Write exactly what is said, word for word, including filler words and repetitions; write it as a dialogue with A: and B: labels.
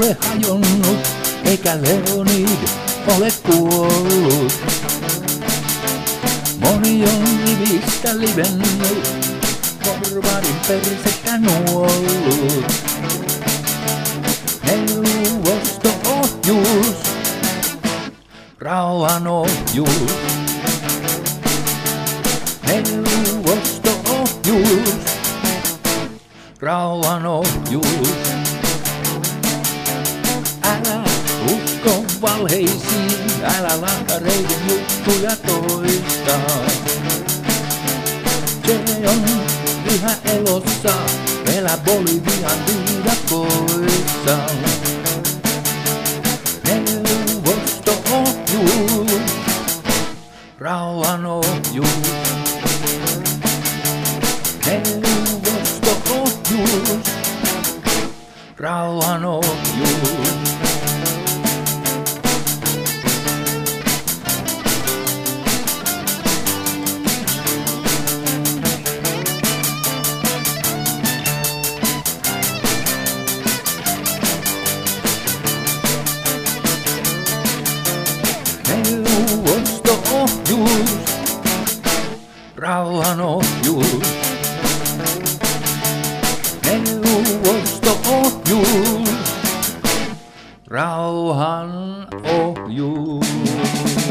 A: ole hajonnut, eikä Leonid ole kuollut. Moni on rivistä livennyt, porvarin persettä nuollut. Neuvosto-ohjus, rauhanohjus. Neuvosto-ohjus, rauhanohjus. Älä usko valheisiin, älä lankareiden juttuja toista. Se on yhä elossa, elä Bolivian viidakoissa. Neuvosto-ohjus, rauhanohjus. Neuvosto-ohjus, rauhanohjus. Neuvosto-ohjus, rauhanohjus. Neuvosto-ohjus, rauhanohjus.